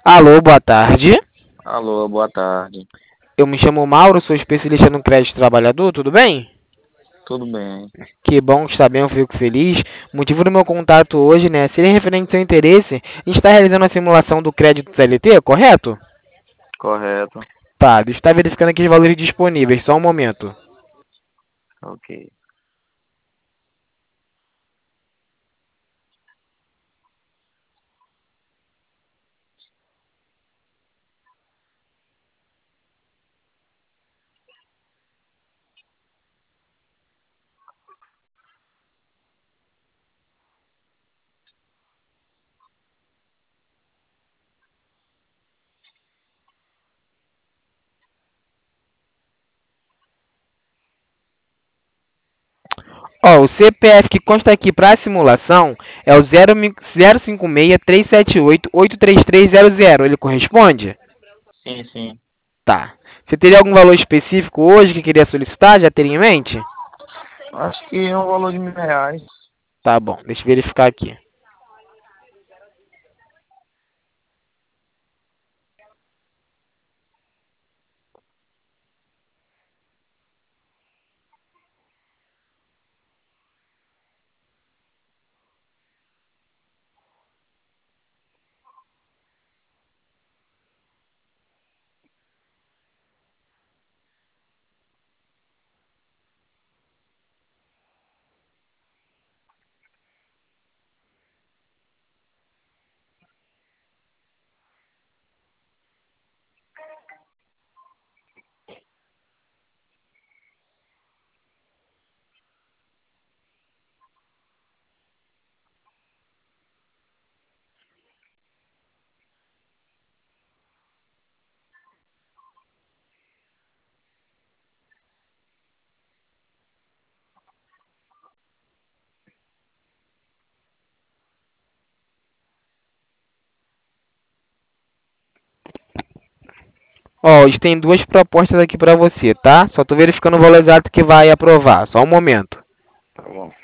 Alô, boa tarde. Alô, boa tarde. Eu me chamo Mauro, sou especialista no crédito trabalhador, tudo bem? Tudo bem? Que bom que está bem, eu fico feliz. O motivo do meu contato hoje, né, seria referente ao seu interesse. A gente está realizando a simulação do crédito CLT, correto? Correto. Tá, deixa eu estar verificando aqui os valores disponíveis, só um momento. Ok. Ó, o CPF que consta aqui para a simulação é o 056-378-83300. Ele corresponde? Sim, sim. Tá. Você teria algum valor específico hoje que queria solicitar? Já teria em mente? Acho que é um valor de R$ 1.000. Tá bom, deixa eu verificar aqui. Ó, hoje tem duas propostas aqui para você, tá? Só tô verificando o valor exato que vai aprovar. Só um momento. Tá bom.